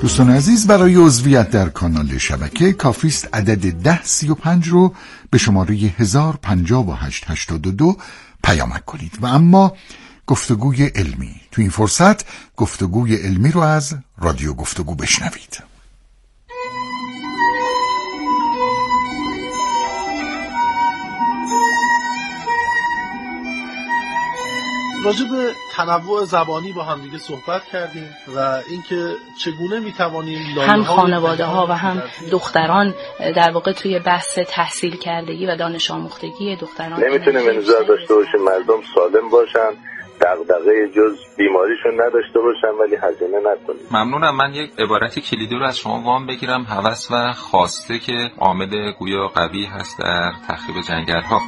دوستان عزیز، برای عضویت در کانال شبکه کافیست عدد 1035 رو به شماره 105882 پیامک کنید. و اما گفتگوی علمی، تو این فرصت گفتگوی علمی رو از رادیو گفتگو بشنوید. راجع به تنوع زبانی با هم دیگه صحبت کردیم و اینکه چگونه میتوانیم هم خانواده‌ها و هم دختران در واقع توی بحث تحصیل کردگی و دانش آموختگی دختران نمیتونیم انتظار داشته باشیم مردم سالم باشن، دغدغه جز بیماریشون نداشته باشن ولی هزینه نکنیم. ممنونم. من یک عبارت کلیدی رو از شما وام بگیرم. هوس و خواسته که عامل گویا قوی هست در تخریب جنگل‌ها.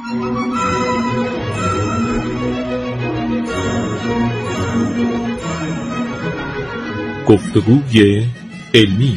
گفتگوی علمی.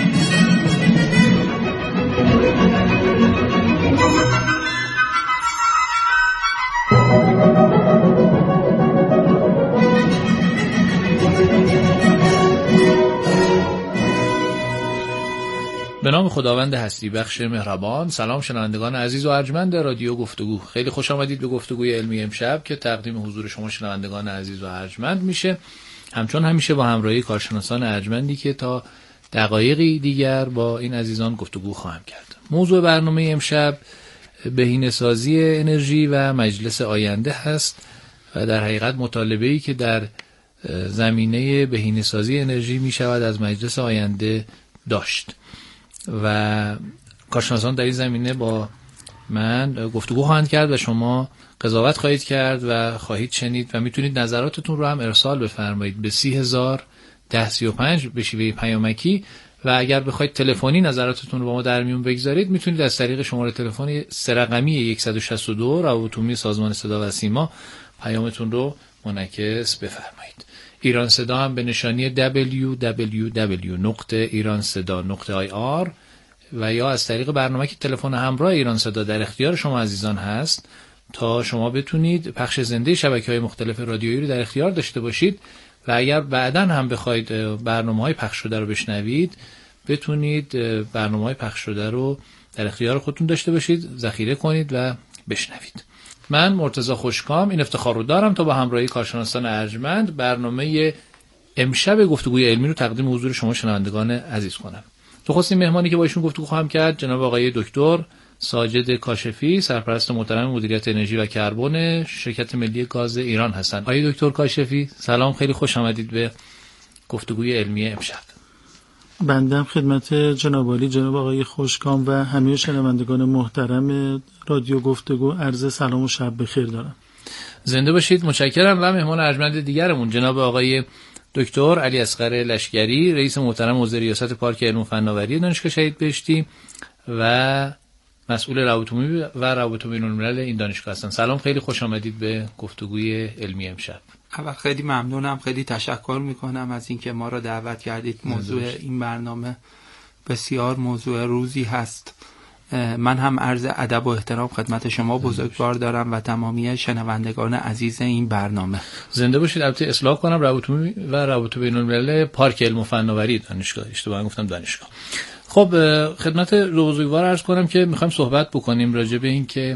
به نام خداوند هستی بخش مهربان. سلام شنوندگان عزیز و ارجمند رادیو گفتگو، خیلی خوش آمدید به گفتگوی علمی امشب که تقدیم حضور شما شنوندگان عزیز و ارجمند میشه، همچون همیشه با همراهی کارشناسان ارجمندی که تا دقایقی دیگر با این عزیزان گفتگو خواهم کرد. موضوع برنامه امشب بهینه‌سازی انرژی و مجلس آینده هست و در حقیقت مطالبه‌ای که در زمینه بهینه‌سازی انرژی می شود از مجلس آینده داشت و کارشناسان در این زمینه با من گفتگو خواهند کرد و شما قضاوت خواهید کرد و خواهید شنید و میتونید نظراتتون رو هم ارسال بفرمایید به 301035 به شیوه پیامکی و اگر بخواید تلفنی نظراتتون رو با ما در میون بگذارید میتونید از طریق شماره تلفنی 3 رقمی 162 روابط عمومی سازمان صدا و سیما پیامتون رو منعکس بفرمایید. ایران صدا هم به نشانی www.iranseda.ir و یا از طریق برنامه که تلفن همراه ایران صدا در اختیار شما عزیزان هست تا شما بتونید پخش زنده شبکه‌های مختلف رادیویی رو در اختیار داشته باشید و اگر بعداً هم بخواید برنامه‌های پخش شده رو بشنوید بتونید برنامه‌های پخش شده رو در اختیار خودتون داشته باشید، ذخیره کنید و بشنوید. من مرتضی خوشکام این افتخار رو دارم تا با همراهی کارشناسان ارجمند برنامه امشب گفتگوی علمی رو تقدیم حضور شما شنوندگان عزیز کنم. نخستین مهمانی که با ایشون گفتگو خواهم کرد جناب آقای دکتر ساجد کاشفی، سرپرست محترم مدیریت انرژی و کربن شرکت ملی گاز ایران هستند. آقای دکتر کاشفی سلام، خیلی خوش آمدید به گفتگوی علمی امشب. بنده خدمت جناب عالی جناب آقای خوشکام و همه شنوندگان محترم رادیو گفتگو عرض سلام و شب بخیر دارم. زنده باشید. متشکرم. و مهمان ارجمند دیگرمون جناب آقای دکتر علی اصغر لشکری، رئیس محترم حوزه ریاست پارک علم و فناوری دانشگاه شهید بهشتی و مسئول روابط عمومی و روابط بین‌الملل این دانشگاه هستن. سلام، خیلی خوش آمدید به گفتگوی علمی امشب. اول خیلی ممنونم، خیلی تشکر میکنم از اینکه ما را دعوت کردید. موضوع این برنامه بسیار موضوع روزی هست. من هم عرض ادب و احترام خدمت شما بزرگوار دارم و تمامی شنوندگان عزیز این برنامه. زنده باشید. البته اصلاح کنم، روابط عمومی و روابط بین‌الملل پارک علم و فناوری دانشگاه، اشتباه گفتم دانشگاه. خب خدمت بزرگوار عرض کنم که میخوایم صحبت بکنیم راجع به این که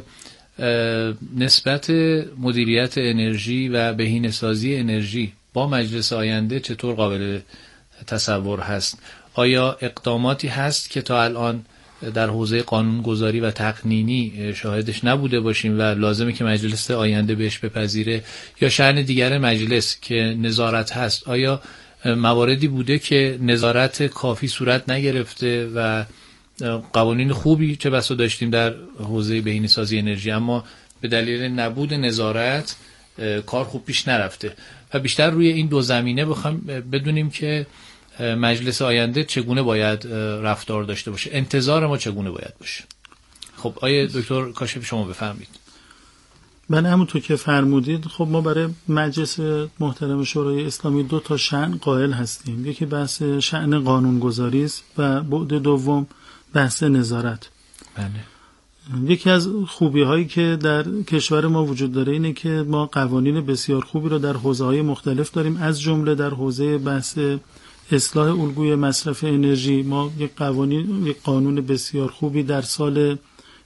نسبت مدیریت انرژی و بهینه‌سازی انرژی با مجلس آینده چطور قابل تصور هست. آیا اقداماتی هست که تا الان در حوزه قانونگذاری و تقنینی شاهدش نبوده باشیم و لازمه که مجلس آینده بهش بپذیره، یا شأن دیگر مجلس که نظارت هست آیا مواردی بوده که نظارت کافی صورت نگرفته و قوانین خوبی چه بسا داشتیم در حوزه بهینه‌سازی انرژی اما به دلیل نبود نظارت کار خوب پیش نرفته و بیشتر روی این دو زمینه بخوایم بدونیم که مجلس آینده چگونه باید رفتار داشته باشه، انتظار ما چگونه باید باشه. خب آیه دکتر کاشفی شما بفرمایید. بله، همونطور که فرمودید خب ما برای مجلس محترم شورای اسلامی 2 تا شأن قائل هستیم. یکی بحث شأن قانونگذاری است و بعد دوم بحث نظارت. بله. یکی از خوبی هایی که در کشور ما وجود داره اینه که ما قوانین بسیار خوبی رو در حوزه‌های مختلف داریم، از جمله در حوزه بحث اصلاح الگوی مصرف انرژی ما یک قانون بسیار خوبی در سال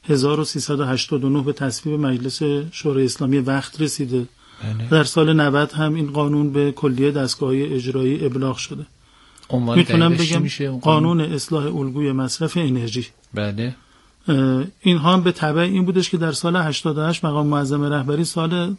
1389 به تصویب مجلس شورای اسلامی وقت رسیده. در سال 90 هم این قانون به کلیه دستگاه‌های اجرایی ابلاغ شده. میتونم بگم قانون اصلاح الگوی مصرف انرژی. بله. اینها هم به تبع این بودش که در سال 88 مقام معظم رهبری سال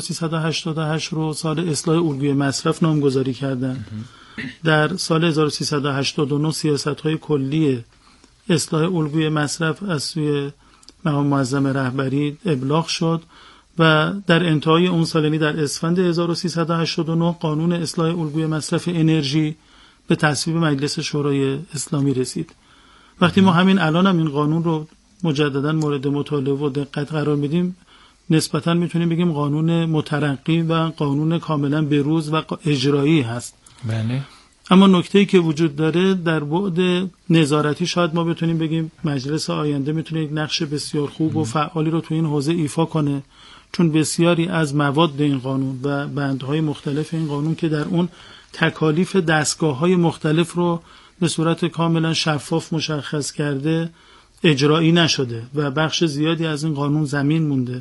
1388 رو سال اصلاح الگوی مصرف نامگذاری کردن. در سال 1389 سیاست‌های کلی اصلاح الگوی مصرف از سوی مقام معظم رهبری ابلاغ شد و در انتهای اون سال، یعنی در اسفند 1389، قانون اصلاح الگوی مصرف انرژی به تصویب مجلس شورای اسلامی رسید. وقتی ما همین الان هم این قانون رو مجددا مورد مطالعه و دقت قرار میدیم، نسبتا میتونیم بگیم قانون مترقی و قانون کاملا بروز و اجرایی هست. بله. اما نکته‌ای که وجود داره در بعد نظارتی، شاید ما بتونیم بگیم مجلس آینده میتونه یک نقش بسیار خوب و فعالی رو تو این حوزه ایفا کنه، چون بسیاری از مواد این قانون و بندهای مختلف این قانون که در اون تکالیف دستگاه‌های مختلف رو به صورت کاملا شفاف مشخص کرده اجرایی نشده و بخش زیادی از این قانون زمین مونده.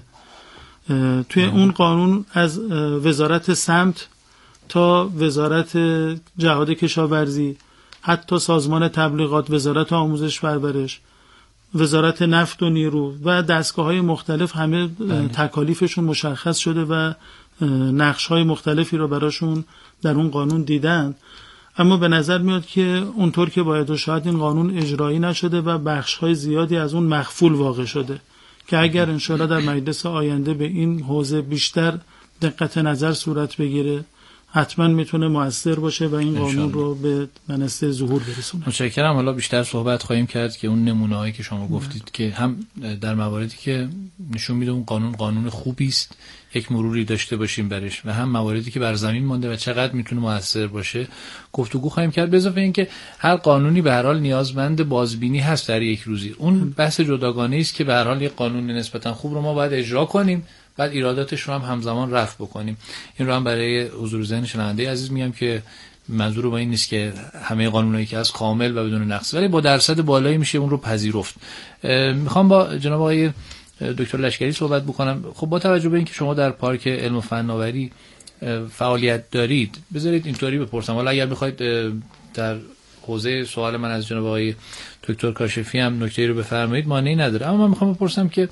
توی اون قانون از وزارت سمت تا وزارت جهاد کشاورزی، حتی سازمان تبلیغات، وزارت آموزش پرورش، وزارت نفت و نیرو و دستگاه‌های مختلف همه تکالیفشون مشخص شده و نقش‌های مختلفی رو براشون در اون قانون دیدن. اما به نظر میاد که اونطور که باید و شاید این قانون اجرایی نشده و بخش‌های زیادی از اون مخفول واقع شده که اگر انشاءالله در مجلس آینده به این حوزه بیشتر دقت نظر صورت بگیره حتما میتونه مؤثر باشه و این قانون رو به منصه ظهور برسونه. متشکرم. حالا بیشتر صحبت خواهیم کرد که اون نمونه‌هایی که شما گفتید که هم در مواردی که نشون میده اون قانون خوبی است یک مروری داشته باشیم برش و هم مواردی که بر زمین مونده و چقدر میتونه مؤثر باشه گفتگو خواهیم کرد. به اضافه اینکه هر قانونی به هر حال نیازمند بازبینی هست در یک روزی. اون بحث جداگانه است که به هر حال یک قانون نسبتا خوب رو ما باید اجرا کنیم، بعد ایراداتش رو هم همزمان رفع بکنیم. این رو هم برای حضور ذهن شنونده عزیز میگم که منظور با این نیست که همه قانونایی که از کامل و بدون نقص، ولی با درصد بالایی میشه اون رو پذیرفت. میخوام با جناب آقای دکتر لشکری صحبت بکنم. خب با توجه به اینکه شما در پارک علم و فناوری فعالیت دارید، بذارید اینطوری بپرسم، حالا اگر بخواید در حوزه سوال من از جناب آقای دکتر کاشفی هم نکته‌ای رو بفرمایید مانعی نداره، اما من میخوام بپرسم که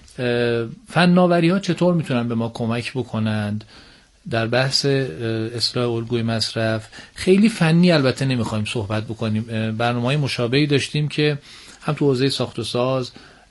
فناوری‌ها چطور میتونن به ما کمک بکنند در بحث اصلاح الگوی مصرف؟ خیلی فنی البته نمیخوایم صحبت بکنیم. برنامه‌های مشابهی داشتیم که هم تو حوزه ساخت و ساز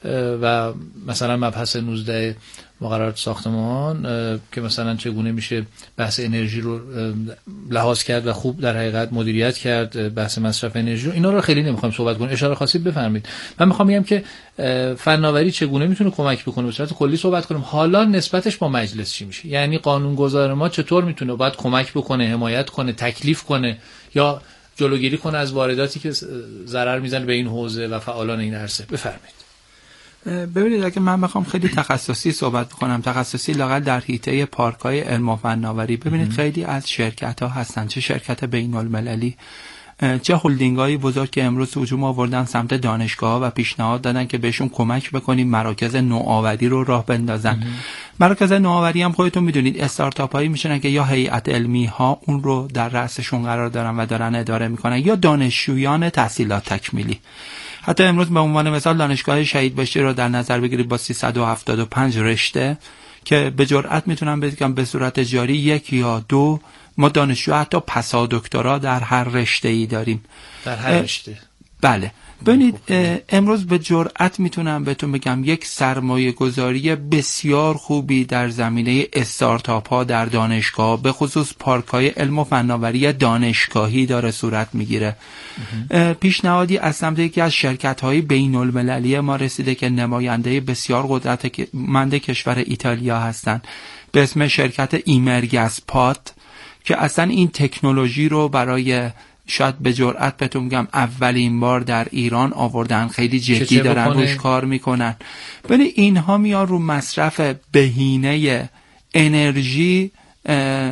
و مثلا مبحث 19 مقررات ساختمان که مثلا چگونه میشه بحث انرژی رو لحاظ کرد و خوب در حقیقت مدیریت کرد، بحث مصرف انرژی رو، اینا رو خیلی نمیخوایم صحبت کنیم. اشاره خاصی بفرمایید. من میخوام بگم که فناوری چگونه میتونه کمک بکنه، به صورت کلی صحبت کنیم. حالا نسبتش با مجلس چی میشه؟ یعنی قانونگذار ما چطور میتونه باید کمک بکنه، حمایت کنه، تکلیف کنه یا جلوگیری کنه از وارداتی که ضرر میزنه به این حوزه و فعالان این عرصه؟ بفرمایید. ببینید، اگه من بخوام خیلی تخصصی صحبت بکنم، تخصصی لااقل در حیطه پارک‌های علم و فناوری، ببینید خیلی از شرکت‌ها هستن، چه شرکت بین‌المللی چه هلدینگ‌های بزرگ که امروز هجوم آوردن سمت دانشگاه‌ها و پیشنهاد دادن که بهشون کمک بکنیم مراکز نوآوری رو راه بندازن. مراکز نوآوری هم خودتون میدونید استارتاپ‌هایی میشن که یا هیئت علمی‌ها اون رو در رأسشون قرار دارن و دارن اداره میکنن، یا دانشجویان تحصیلات تکمیلی. حتی امروز به عنوان مثال دانشگاه شهید بهشتی رو در نظر بگیرید با 375 رشته که به جرئت میتونم بگم به صورت جاری 1 یا 2 ما دانشجو حتی پسا دکترا در هر رشته‌ای داریم. در هر رشته. بله. ببینید امروز به جرئت میتونم بهتون بگم یک سرمایه گذاری بسیار خوبی در زمینه استارتاپ ها در دانشگاه، به خصوص پارک های علم و فناوری دانشگاهی داره صورت میگیره. پیشنهادی از سمت یکی از شرکت های بین المللی ما رسیده که نماینده بسیار قدرتمند کشور ایتالیا هستند به اسم شرکت ایمرگاسپات که اصلا این تکنولوژی رو برای شاید به جرئت بهتون میگم اولین بار در ایران آوردن، خیلی جدی دارن روش کار میکنن. ولی اینها میان رو مصرف بهینه انرژی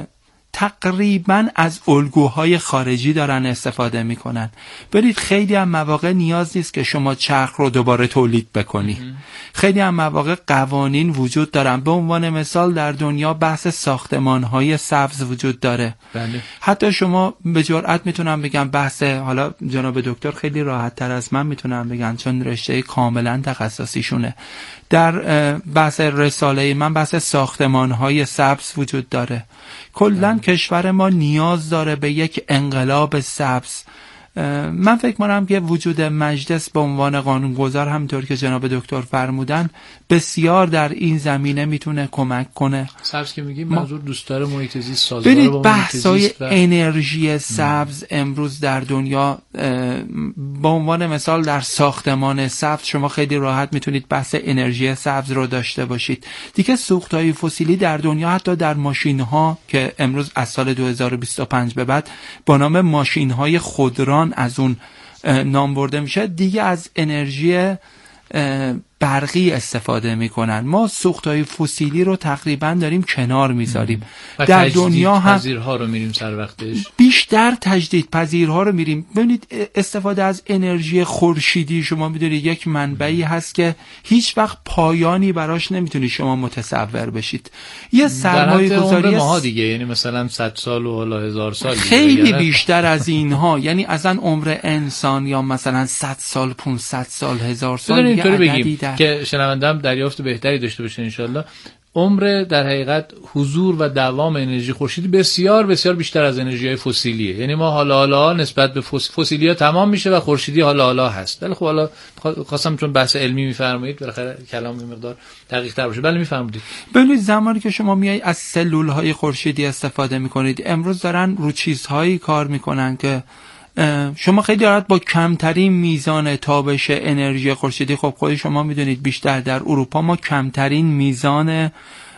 تقریبا از الگوهای خارجی دارن استفاده میکنن. برید خیلی هم مواقع نیاز نیست که شما چرخ رو دوباره تولید بکنی. خیلی هم مواقع قوانین وجود دارن. به عنوان مثال در دنیا بحث ساختمان‌های سبز وجود داره. بله. حتی شما به جرئت میتونم بگم بحث، حالا جناب دکتر خیلی راحت تر از من میتونم بگن چون رشته کاملا تخصصیشونه، در بحث رساله من بحث ساختمان‌های سبز وجود داره. کلاً کشور ما نیاز داره به یک انقلاب سبز. من فکر می‌کنم که وجود مجلس به عنوان قانونگذار همونطور که جناب دکتر فرمودن بسیار در این زمینه میتونه کمک کنه. سبز که میگیم منظور دوستدار محیط زیست، سازگار با محیط زیست. بحث‌های انرژی سبز امروز در دنیا به عنوان مثال در ساختمان سبز شما خیلی راحت میتونید بحث انرژی سبز رو داشته باشید. دیگه سوخت‌های فسیلی در دنیا حتی در ماشین‌ها که امروز از سال 2025 به بعد با نام ماشین‌های خودران از اون نام برده میشه، دیگه از انرژی برقی استفاده میکنن. ما سوختهای فسیلی رو تقریبا داریم کنار میذاریم. در دنیا هم پذیرها رو میریم سر وقتش، بیشتر تجدید پذیرها رو میریم. ببینید استفاده از انرژی خورشیدی شما میدونید یک منبعی هست که هیچ وقت پایانی براش نمیتونید شما متصور بشید. یه سرمایه‌گذاری ماها دیگه، یعنی مثلا 100 سال و حالا 1000 سال خیلی بیشتر از اینها، یعنی اصلا عمر انسان یا مثلا 100 سال 500 سال 1000 سال اینطوری بگیم که شنونده‌ام دریافت بهتری داشته باشه انشالله. عمر در حقیقت حضور و دوام انرژی خورشیدی بسیار بسیار بیشتر از انرژی‌های فسیلیه. یعنی ما حالا نسبت به فسیلی‌ها تمام میشه و خورشیدی حالا هست. ولی خب حالا خواستم چون بحث علمی می‌فرمایید بالاخره کلام یه مقدار دقیق‌تر باشه. بله می‌فرمایید. ببینید زمانی که شما میای از سلول‌های خورشیدی استفاده می‌کنید، امروز دارن رو چیزهایی کار می‌کنن که شما خیلی راحت با کمترین میزان تابش انرژی خورشیدی، خب خود شما میدونید بیشتر در اروپا ما کمترین میزان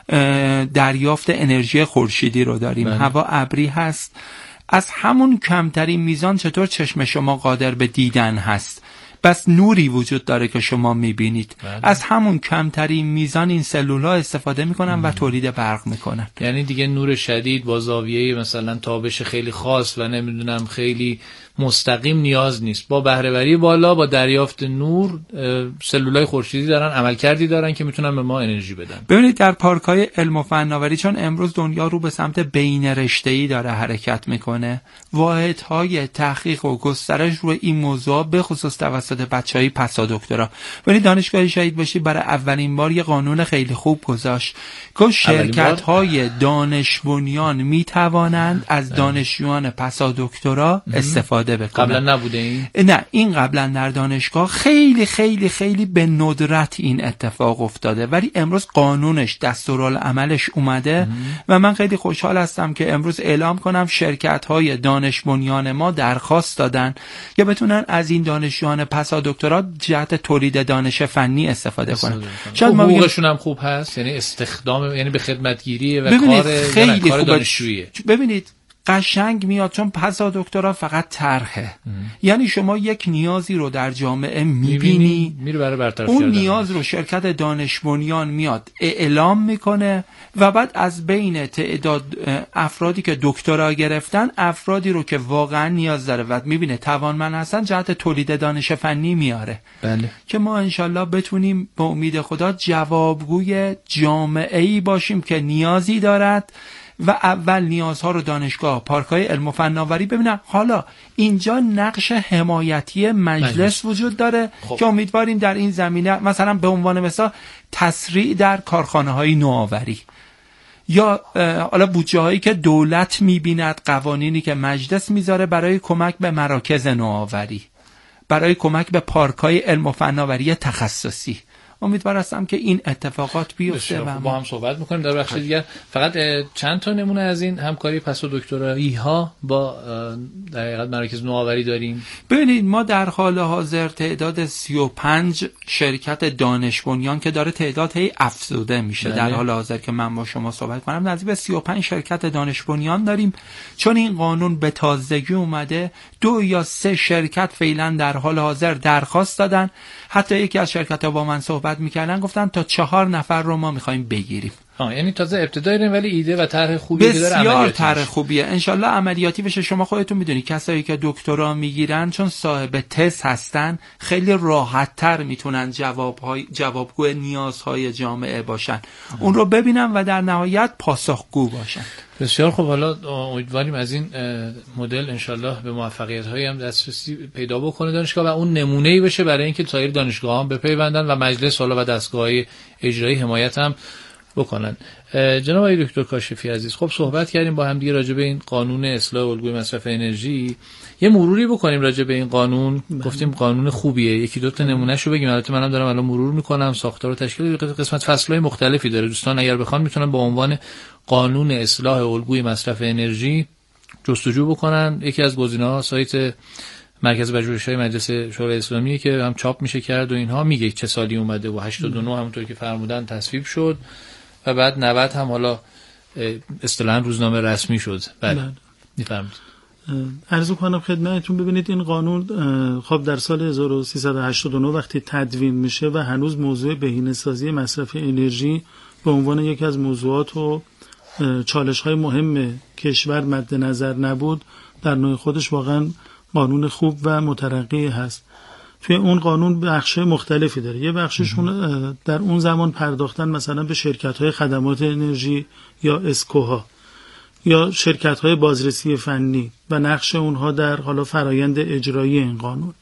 دریافت انرژی خورشیدی رو داریم. هوا ابری هست. از همون کمترین میزان چطور چشم شما قادر به دیدن هست؟ بس نوری وجود داره که شما میبینید. از همون کمترین میزان این سلول‌ها استفاده میکنن و تولید برق میکنن. یعنی دیگه نور شدید با زاویه مثلا تابش خیلی خاص و نمیدونم خیلی مستقیم نیاز نیست. با بهره‌وری بالا با دریافت نور سلولای خورشیدی دارن عملکردی دارن که میتونن به ما انرژی بدن. ببینید در پارک‌های علم و فناوری، چون امروز دنیا رو به سمت بین رشته‌ای داره حرکت میکنه، واحدهای تحقیق و گسترش روی این موضوع به خصوص توسط بچهای پسا دکترا. ببینید دانشگاه شهید باشی برای اولین بار یه قانون خیلی خوب گذاشت که شرکت‌های دانش بنیان میتوانند از دانشجویان پسا دکترا استفاده بکنن. قبلا نبوده این؟ نه، این قبلا در دانشگاه خیلی خیلی خیلی به ندرت این اتفاق افتاده، ولی امروز قانونش دستورالعملش اومده و من خیلی خوشحال هستم که امروز اعلام کنم شرکت‌های دانش بنیان ما درخواست دادن که بتونن از این دانشجویان پسا دکترا جهت تولید دانش فنی استفاده کنن. شاید ما حقوقشون هم خوب هست، یعنی استخدام، یعنی به خدمتگیری و کار دانشجویی. ببینید قشنگ میاد چون پسا دکترا فقط طرحه. یعنی شما یک نیازی رو در جامعه میبینی، میره برای برطرف اون کردن. نیاز رو شرکت دانش بنیان میاد اعلام میکنه و بعد از بین تعداد افرادی که دکترا گرفتن، افرادی رو که واقعا نیاز داره و میبینه توانمند هستن جهت تولید دانش فنی میاره. بله. که ما انشالله بتونیم به امید خدا جوابگوی جامعه‌ای باشیم که نیازی دارد و اول نیازها رو دانشگاه، پارک‌های علم و فناوری ببینن. حالا اینجا نقش حمایتی مجلس وجود داره که امیدواریم در این زمینه مثلا به عنوان مثال تسریع در کارخانه‌های نوآوری یا حالا بودجه‌هایی که دولت می‌بیند، قوانینی که مجلس میذاره برای کمک به مراکز نوآوری، برای کمک به پارک‌های علم و فناوری تخصصی. امیدوار هستم که این اتفاقات بیفته و با هم صحبت میکنیم در بخش دیگر. فقط چند تا نمونه از این همکاری پسا دکترایی ها با در حقیقت مراکز نوآوری داریم. ببینید ما در حال حاضر تعداد 35 شرکت دانش بنیان که داره تعداد هی افزوده میشه در حال حاضر که من با شما صحبت کنم نزدیک به 35 شرکت دانش بنیان داریم. چون این قانون به تازگی اومده 2 یا 3 شرکت فعلا در حال حاضر درخواست دادن. حتی یکی از شرکت‌ها با من صحبت میکردن گفتن تا 4 نفر رو ما میخوایم بگیریم. یعنی تازه ابتدایی داریم ولی ایده و طرح خوبی داره، بسیار طرح خوبیه. انشالله عملیاتی بشه. شما خودتون میدونی کسایی که دکترا میگیرن چون صاحب تز هستن خیلی راحت تر میتونن جوابگو نیازهای جامعه باشن، اون رو ببینن و در نهایت پاسخگو باشن. بسیار خوب. حالا امیدواریم از این مدل انشالله به موفقیت‌هایی هم دسترسی پیدا بکنه دانشگاه و اون نمونه‌ای بشه برای اینکه سایر دانشگاه‌ها هم بپیوندن و مجلس حالا و دستگاه‌های اجرایی حمایت هم بکنن. جناب آقای دکتر کاشفی عزیز، خب صحبت کردیم با هم دیگه راجع به این قانون اصلاح الگوی مصرف انرژی. یه مروری بکنیم راجع به این قانون. گفتیم قانون خوبیه، یکی دو تا نمونهشو بگیم. البته منم دارم الان مرور میکنم، ساختار و تشکیل قسمت فصل‌های مختلفی داره. دوستان اگر بخوان میتونن با عنوان قانون اصلاح الگوی مصرف انرژی جستجو بکنن. یکی از گزینه‌ها سایت مرکز پژوهش‌های مجلس شورای اسلامیه که هم چاپ میشه کرد و اینها میگه چه سالی اومده و 89 همونطور که فرمودن تصویب شد و بعد 90 هم حالا اصطلاحاً روزنامه رسمی شد. بله میفرمایید. عرض کنم خدمتتون، ببینید این قانون خب در سال 1389 وقتی تدوین میشه و هنوز موضوع بهینه‌سازی مصرف انرژی به عنوان یکی از موضوعات و چالش‌های مهم کشور مد نظر نبود، در نوع خودش واقعاً قانون خوب و مترقی هست. توی اون قانون بخش‌های مختلفی داره. یه بخششون در اون زمان پرداختن مثلا به شرکت‌های خدمات انرژی یا اسکوها یا شرکت‌های بازرسی فنی و نقش اونها در حالا فرایند اجرایی این قانون.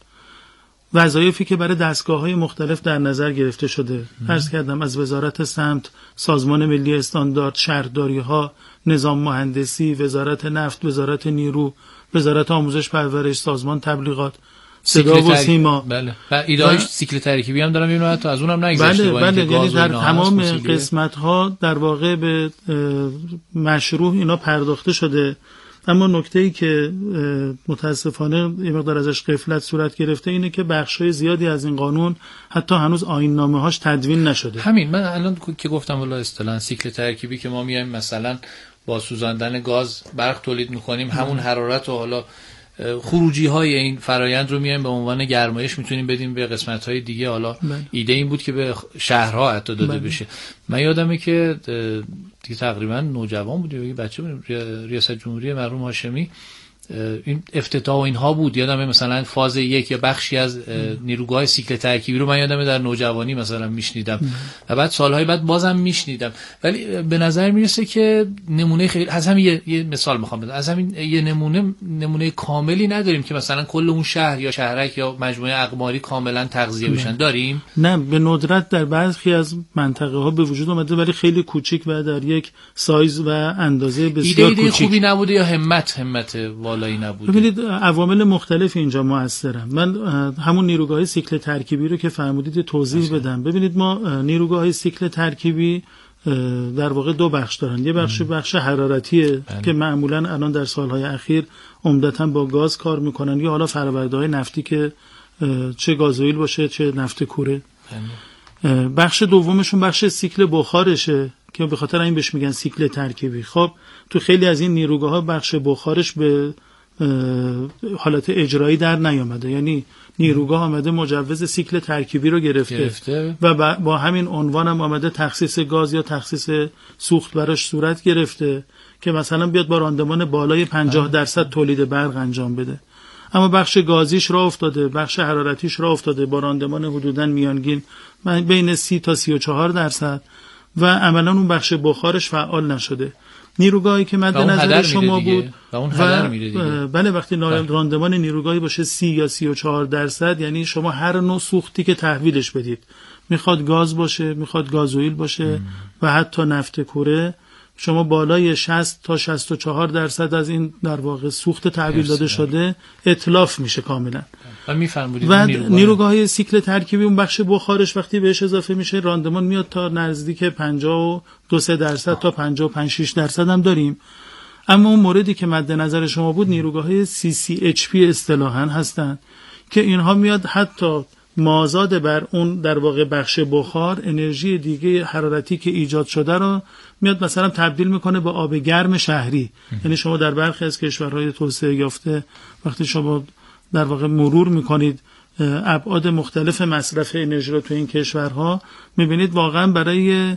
وظایفی که برای دستگاه‌های مختلف در نظر گرفته شده. عرض کردم از وزارت سمت، سازمان ملی استاندارد، شهرداری‌ها، نظام مهندسی، وزارت نفت، وزارت نیرو، وزارت آموزش پرورش، سازمان تبلیغات، صدا و سیما. بله. و ایده‌اش سیکل ترکیبی هم دارم میبینم، حتی از اونم نگذشته. بله یعنی در تمام قسمت‌ها در واقع به مشروع اینا پرداخته شده. اما نکته‌ای که متاسفانه یه مقدار ازش غفلت صورت گرفته اینه که بخشای زیادی از این قانون حتی هنوز آیین‌نامه‌هاش تدوین نشده. همین من الان که گفتم والا اصطلاحاً سیکل ترکیبی که ما میایم مثلا با سوزاندن گاز برق تولید می‌کنیم، همون حرارت و حالا خروجی های این فرایند رو میایم به عنوان گرمایش میتونیم بدیم به قسمت های دیگه. حالا ایده این بود که به شهرها حتی داده بشه. من یادمه که دیگه تقریبا نوجوان بودیم، یه بچه بودیم، ریاست جمهوری مرحوم هاشمی این افتتاح و اینها بود. یادمه مثلا فاز 1 یا بخشی از نیروگاه سیکل ترکیبی رو من یادمه در نوجوانی مثلا میشنیدم و بعد سالهای بعد بازم میشنیدم، ولی به نظر میرسه که نمونه خیلی از همین یه مثال میخوام بزنم، از همین یه نمونه کاملی نداریم که مثلا کل اون شهر یا شهرک یا مجموعه اقماری کاملا تغذیه بشن. داریم؟ نه، به ندرت در برخی از منطقه ها به وجود اومده ولی خیلی کوچیک و در یک سایز و اندازه بسیار کوچیک. ایده خوبی نبوده یا همت نبوده؟ ببینید عوامل مختلف اینجا مؤثرن. من همون نیروگاه سیکل ترکیبی رو که فرمودید توضیح بدم. ببینید ما نیروگاه سیکل ترکیبی در واقع دو بخش دارن. یه بخش حرارتیه که معمولا الان در سالهای اخیر عمدتاً با گاز کار میکنن یا حالا فرآورده‌های نفتی که چه گازوئیل باشه چه نفت کوره. بخش دومشون بخش سیکل بخارشه که به خاطر این بهش میگن سیکل ترکیبی. خب تو خیلی از این نیروگاه‌ها بخش بخارش به حالت اجرایی در نیامده، یعنی نیروگاه آمده مجوز سیکل ترکیبی رو گرفته و با همین عنوان هم آمده تخصیص گاز یا تخصیص سوخت براش صورت گرفته که مثلا بیاد با راندمان بالای 50% تولید برق انجام بده. اما بخش گازیش راه افتاده، بخش حرارتیش راه افتاده با راندمان حدوداً میانگین بین 30 تا 34% و عملاً اون بخش بخارش فعال نشده. نیروگاهی که مد نظر شما بود بله وقتی راندمان نیروگاهی باشه 30 یا 34%، یعنی شما هر نوع سوختی که تحویلش بدید، میخواد گاز باشه، میخواد گازوئیل باشه و حتی نفت کوره، شما بالای 60 تا 64% از این در واقع سوخت تحویل داده شده اتلاف میشه کاملا. و نیروگاه سیکل ترکیبی اون بخش بخارش وقتی بهش اضافه میشه راندمان میاد تا نزدیک 52-3% تا 55-6% هم داریم. اما اون موردی که مد نظر شما بود نیروگاه CCHP اصطلاحاً هستن که اینها میاد حتی مازاد بر اون در واقع بخش بخار انرژی دیگه حرارتی که ایجاد شده رو میاد مثلا تبدیل میکنه به آب گرم شهری. یعنی شما در برخی از کشورهای توسعه یافته وقتی شما در واقع مرور میکنید ابعاد مختلف مصرف انرژی رو تو این کشورها، میبینید واقعا برای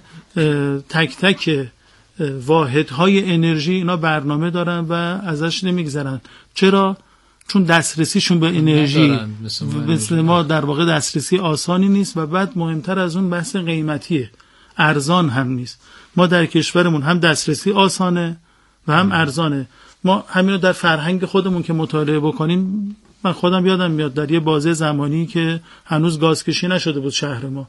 تک تک واحدهای انرژی اینا برنامه دارن و ازش نمیگذرن. چرا؟ چون دسترسیشون به انرژی مثل ما در واقع دسترسی آسانی نیست و بعد مهمتر از اون بحث قیمتیه، ارزان هم نیست. ما در کشورمون هم دسترسی آسانه و هم ارزانه. ما همینو در فرهنگ خودمون که مطالعه بکنیم، من خودم یادم میاد در یه بازه زمانی که هنوز گازکشی نشده بود شهر ما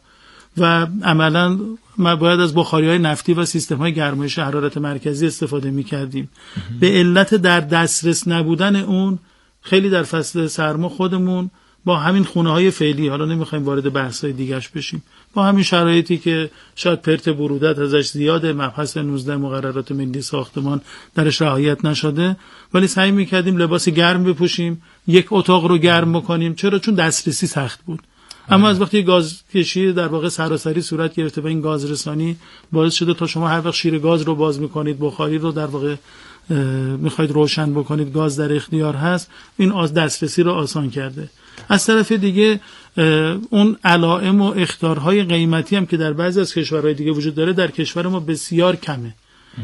و عملاً ما باید از بخاری‌های نفتی و سیستم‌های گرمایش حرارت مرکزی استفاده می‌کردیم. به علت در دسترس نبودن اون خیلی در فصل سرما خودمون با همین خونه‌های فعلی، حالا نمی‌خوایم وارد بحث‌های دیگه‌اش بشیم، با همین شرایطی که شاید پرت برودت ازش زیاده، مبحث 19 مقررات ملی ساختمان درش رعایت نشده، ولی سعی می‌کردیم لباس گرم بپوشیم، یک اتاق رو گرم بکنیم. چرا؟ چون دسترسی سخت بود. اما از وقتی گاز کشی در واقع سراسری صورت گرفته و این گاز رسانی باعث شده تا شما هر وقت شیر گاز رو باز می‌کنید، بخاری رو در واقع میخواید روشن بکنید، گاز در اختیار هست، این از دسترسی رو آسان کرده. از طرف دیگه اون علائم و اخطارهای قیمتی هم که در بعضی از کشورهای دیگه وجود داره در کشور ما بسیار کمه.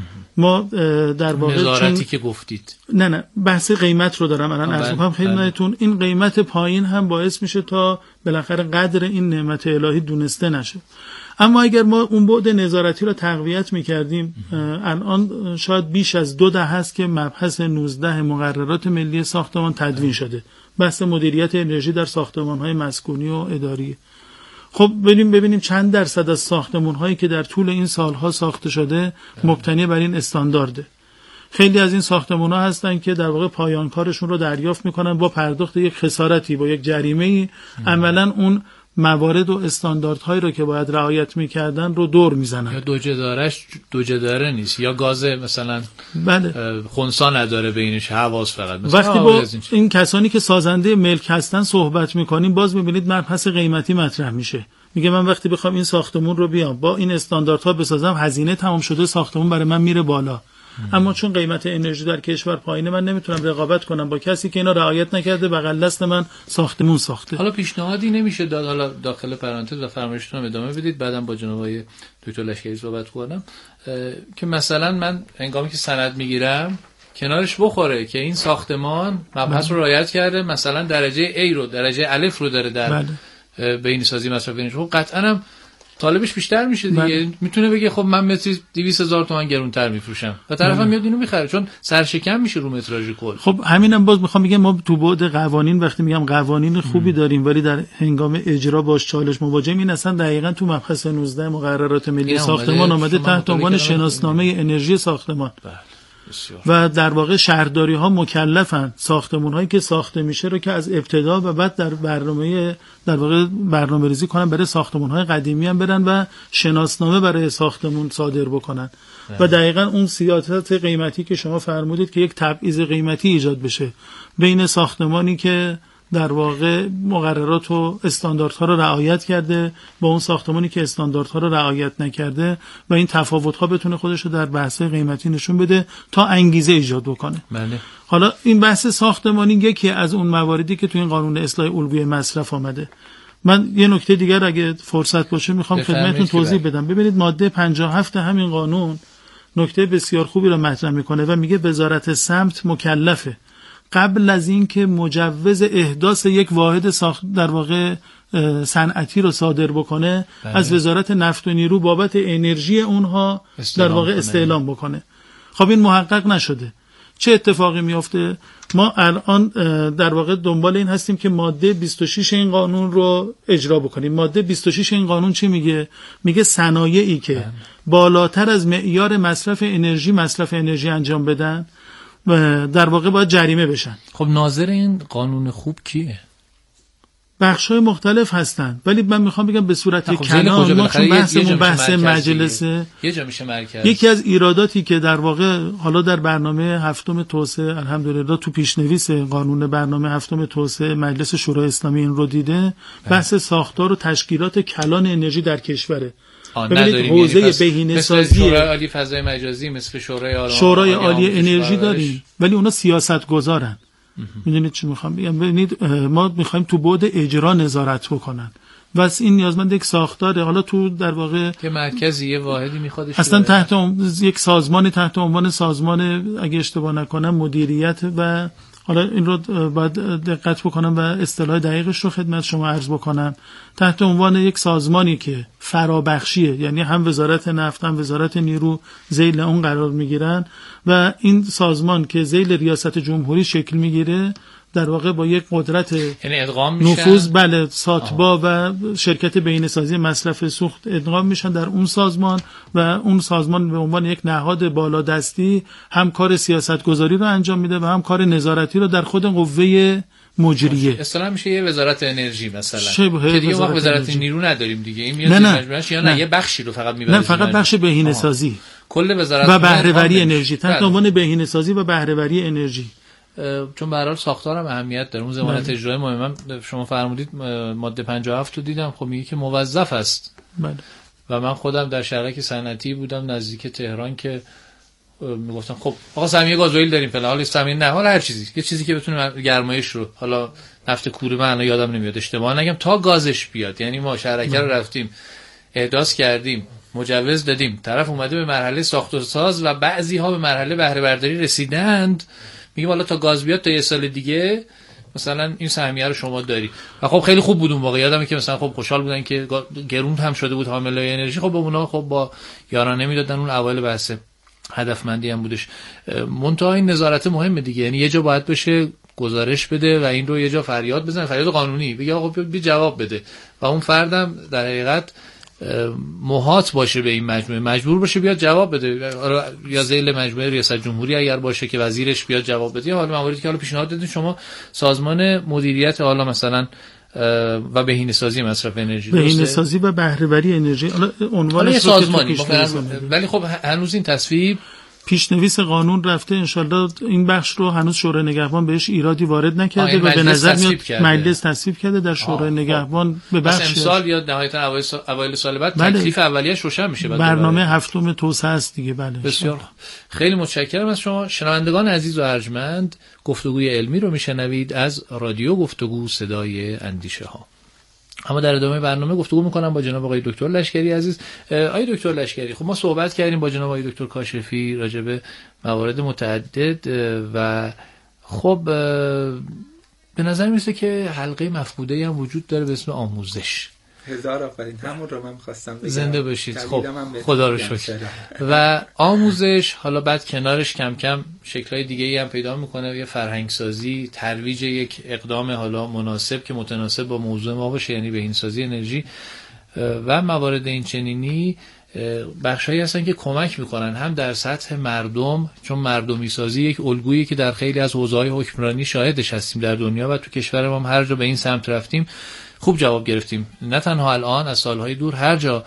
ما در واقع نظارتی که گفتید، نه بحث قیمت رو دارم الان عرض می‌کنم خدمتتون. این قیمت پایین هم باعث میشه تا بالاخره قدر این نعمت الهی دونسته نشه. اما اگر ما اون بعد نظارتی رو تقویت می‌کردیم، الان شاید بیش از 2 دهه است که مبحث 19 مقررات ملی ساختمان تدوین شده، بحث مدیریت انرژی در ساختمان‌های مسکونی و اداری. خب ببینیم چند درصد از ساختمان‌هایی که در طول این سالها ساخته شده مبتنی بر این استاندارده. خیلی از این ساختمان‌ها هستن که در واقع پایان کارشون رو دریافت می‌کنن با پرداخت یک خسارتی، با یک جریمه‌ای، عملاً اون موارد و استانداردهایی رو که باید رعایت می‌کردن رو دور میزنن. یا دو جداره نیست، یا گاز مثلا بله خنثی نداره بینش، حواس فقط. وقتی با این کسانی که سازنده ملک هستن صحبت می‌کنیم، باز می‌بینید مبحث قیمتی مطرح میشه. میگه من وقتی بخوام این ساختمون رو بیام با این استانداردها بسازم، هزینه تمام شده ساختمون برای من میره بالا. اما چون قیمت انرژی در کشور پایینه، من نمیتونم رقابت کنم با کسی که اینا رعایت نکرده بغل دست من ساختمون ساخته. حالا پیشنهادی نمیشه داد، حالا داخل پرانتز و فرمایشتون ادامه بدید، بعدم با جناب آقای دکتر لشکری صحبت کنم، که مثلا من هنگامی که سند میگیرم کنارش بخوره که این ساختمان مبحث رو رعایت کرده، مثلا درجه A رو، درجه الف رو داره در بینی سازی مصرف انرژی. خب قطعاً هم طالبش بیشتر میشه دیگه. میتونه بگه خب من متری 200,000 تومان گرونتر میفروشم و طرفم میاد اینو میخره، چون سرشکم میشه رو متراژ کل. خب همینم باز میخوام بگم، ما تو بعد قوانین وقتی میگم قوانین خوبی داریم، ولی در هنگام اجرا باش چالش مواجهیم. این اصلا دقیقاً تو مبحث 19 مقررات ملی ساختمان اومده تحت عنوان شناسنامه انرژی ساختمان. و در واقع شهرداری ها مکلفن ساختمون هایی که ساخته میشه رو که از ابتدا و بعد در واقع برنامه‌ریزی کنن، برای ساختمون های قدیمی هم برن و شناسنامه برای ساختمون صادر بکنن. و دقیقاً اون سیاست قیمتی که شما فرمودید که یک تبعیض قیمتی ایجاد بشه بین ساختمانی که در واقع مقررات و استانداردها رو رعایت کرده با اون ساختمانی که استانداردها رو رعایت نکرده، و این تفاوت‌ها بتونه خودش رو در بحث قیمتی نشون بده تا انگیزه ایجاد بکنه. بله. حالا این بحث ساختمانی یکی از اون مواردی که تو این قانون اصلاح الگوی مصرف آمده. من یه نکته دیگر اگه فرصت باشه میخوام خدمتتون توضیح بدم. ببینید ماده 57 همین قانون نکته بسیار خوبی رو مطرح میکنه و میگه وزارت سمت مکلفه قبل از این که مجوز احداث یک واحد در واقع صنعتی رو صادر بکنه، از وزارت نفت و نیرو بابت انرژی اونها در واقع استعلام بکنه. خب این محقق نشده. چه اتفاقی میفته؟ ما الان در واقع دنبال این هستیم که ماده 26 این قانون رو اجرا بکنیم. ماده 26 این قانون چی میگه؟ میگه صنایعی که بالاتر از معیار مصرف انرژی انجام بدن در واقع باید جریمه بشن. خب ناظر این قانون خوب کیه؟ بخش‌های مختلف هستن، ولی من میخوام بگم به صورت کلان ما چون بحث مجلسه، یه جا میشه مرکز. یکی از ایراداتی که در واقع حالا در برنامه هفتم توسعه الحمدلله تو پیشنویس قانون برنامه هفتم توسعه مجلس شورای اسلامی این رو دیده، بحث ساختار و تشکیلات کلان انرژی در کشوره. ببینید حوزه بهینه‌سازی شورای عالی فضای مجازی، مثل شورای عالی انرژی داریم، ولی اونا سیاست‌گذارن. میدونید چی میخوام بگم؟ ببینید ما میخوایم تو بعد اجرا نظارت بکنن، بس این نیازمند یک ساختاره. حالا تو در واقع که مرکزی یه واحدی میخوادش اصلا تحت یک سازمانی تحت عنوان سازمان، اگه اشتباه نکنم، مدیریت و حالا این رو باید دقت بکنم و اصطلاح دقیقش رو خدمت شما عرض بکنم، تحت عنوان یک سازمانی که فرابخشیه، یعنی هم وزارت نفت هم وزارت نیرو ذیل اون قرار میگیرن و این سازمان که ذیل ریاست جمهوری شکل میگیره در واقع با یک قدرت یعنی ادغام میشن، نفوذ، بله، ساتبا و شرکت بهینه‌سازی مصرف سوخت ادغام میشن در اون سازمان و اون سازمان به عنوان یک نهاد بالادستی هم کار سیاستگذاری رو انجام میده و هم کار نظارتی رو در خود قوه مجریه. اصلا میشه یه وزارت انرژی مثلا که دیگه ما وزارت نیرو نداریم دیگه، این میاد مجموعش یا نه یه بخشی رو فقط میبره، نه فقط بخش بهینه‌سازی کل وزارت و بهره‌وری انرژی تحت عنوان بهینه‌سازی و بهره‌وری انرژی، چون به هر حال ساختارم اهمیت داره. اون ضمانت اجرایی مهم شما فرمودید ماده 57 رو دیدم، خب میگه که موظف است. بله. و من خودم در شهرک صنعتی بودم نزدیک تهران که میگفتن خب آقا سهمیه گازوئیل داریم فلان، حالا سهمیه نه، حالا هر چیزی، یه چیزی که بتونه گرمایش رو، حالا نفت کوره من یادم نمیاد اشتباه نگم، تا گازش بیاد. یعنی ما شهرک رو رفتیم احداث کردیم، مجوز دادیم، طرف اومده به مرحله ساخت و ساز و بعضی ها به مرحله بهره برداری رسیدند، میگم حالا تا گاز بیاد تا یه سال دیگه مثلا این سهمیه رو شما داری. و خب خیلی خوب بود اون موقع، یادمه که مثلا خب خوشحال بودن که گرون هم شده بود حاملای انرژی، خب به اونا خب با یارانه میدادن. اون اوایل بحث هدفمندی هم بودش. منتها این نظارت مهمه دیگه، یعنی یه جا باید بشه گزارش بده و این رو یه جا فریاد بزنه، فریاد قانونی بگه آقا بی جواب بده و اون فردم در حقیقت محاط باشه به این مجموعه، مجبور باشه بیاد جواب بده، یا ذیل مجموعه ریاست جمهوری اگر باشه که وزیرش بیاد جواب بده، یا حالا مواردی که حالا پیشنهاد دادین شما مدیریت مدیریت حالا مثلا و بهینه‌سازی مصرف انرژی، بهینه‌سازی و بهره‌وری انرژی، حالا عنوان سازمانی، ولی خب هنوز این تصویب پیشنویس قانون رفته، انشالله این بخش رو هنوز شورای نگهبان بهش ایرادی وارد نکرده و به نظر میاد مجلس تصویب کرده در شورای نگهبان به بخش امسال یا نهایتا اوایل سال بعد تکلیف اولیه‌اش روشن میشه. برنامه هفتم توسعه است دیگه. بله بسیار خیلی متشکرم از شما. شنوندگان عزیز و ارجمند، گفتگوی علمی رو میشنوید از رادیو گفتگو صدای اندیشه ها. اما در ادامه برنامه گفتگو میکنم با جناب آقای دکتر لشکری عزیز. آقای دکتر لشکری، خب ما صحبت کردیم با جناب آقای دکتر کاشفی راجع به موارد متعدد و خب به نظر میرسه که حلقه مفقوده‌ای هم وجود داره به اسم آموزش. هزار آفرین، همون رو من خواستم بگم. زنده باشید. خب خدا رو شکر. و آموزش حالا بعد کنارش کم کم شکل‌های دیگه‌ای هم پیدا میکنه، یه فرهنگسازی، ترویج یک اقدام حالا مناسب که متناسب با موضوع ما باشه، یعنی بهینه‌سازی انرژی و موارد این چنینی بخشایی هستن که کمک میکنن هم در سطح مردم، چون مردمی سازی یک الگویی که در خیلی از حوزه‌های حکمرانی شاهدش هستیم در دنیا و تو کشور ما هر جا به این سمت رفتیم خوب جواب گرفتیم. نه تنها الان، از سالهای دور هر جا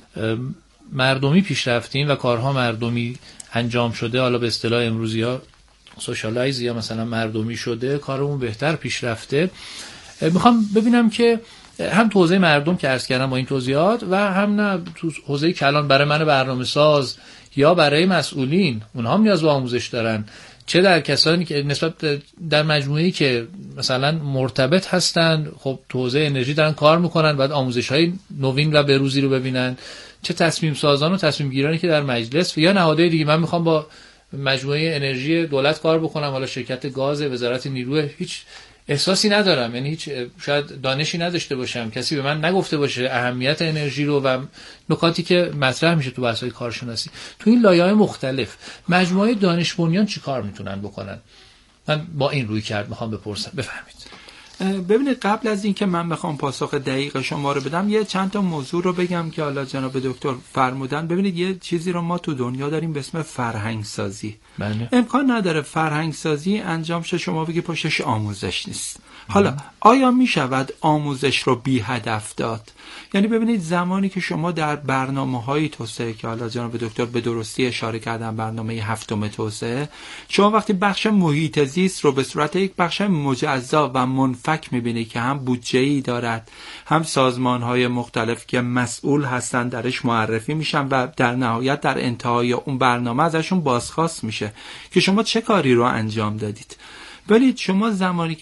مردمی پیش رفتیم و کارها مردمی انجام شده، حالا به اصطلاح امروزی‌ها سوشالایز یا مثلا مردمی شده، کارمون بهتر پیش رفته. میخوام ببینم که هم تو حوزه مردم که عرض کردم با این توضیحات و هم نه تو حوزه کلان برای من برنامه‌ساز یا برای مسئولین، اونها هم نیاز به آموزش دارن، چه در کسانی که نسبت در مجموعه‌ای که مثلا مرتبط هستن، خب تو حوزه انرژی دارن کار میکنن، بعد آموزش‌های نوین و بروزی رو ببینن، چه تصمیم سازان و تصمیم گیرانی که در مجلس یا نهادهای دیگه. من میخوام با مجموعه انرژی دولت کار بکنم، حالا شرکت گاز، وزارت نیرو، هیچ احساسی ندارم، یعنی هیچ شاید دانشی نداشته باشم، کسی به من نگفته باشه اهمیت انرژی رو و نکاتی که مطرح میشه تو بحث‌های کارشناسی. تو این لایه‌های مختلف مجموعه دانش بنیان چی کار میتونن بکنن؟ من با این روی کرد میخوام بپرسم، بفهمید. ببینید قبل از اینکه من بخوام پاسخ دقیق شما رو بدم، یه چند تا موضوع رو بگم که حالا جناب دکتر فرمودن. ببینید یه چیزی رو ما تو دنیا داریم به اسم فرهنگ سازی. بله. امکان نداره فرهنگ سازی انجام شه شما بگی پشتش آموزش نیست. حالا آیا می شود آموزش رو بی هدف داد؟ یعنی ببینید زمانی که شما در برنامه‌های توسعه که حالا جناب دکتر به درستی اشاره کردن، برنامه هفتم توسعه، شما وقتی بخش محیط زیست رو به صورت یک بخش مجزا و منفک می‌بینید که هم بودجه‌ای دارد، هم سازمان‌های مختلف که مسئول هستن درش معرفی میشن و در نهایت در انتهای اون برنامه ازشون بازخواست میشه که شما چه کاری رو انجام دادید. ولی شما زمانی که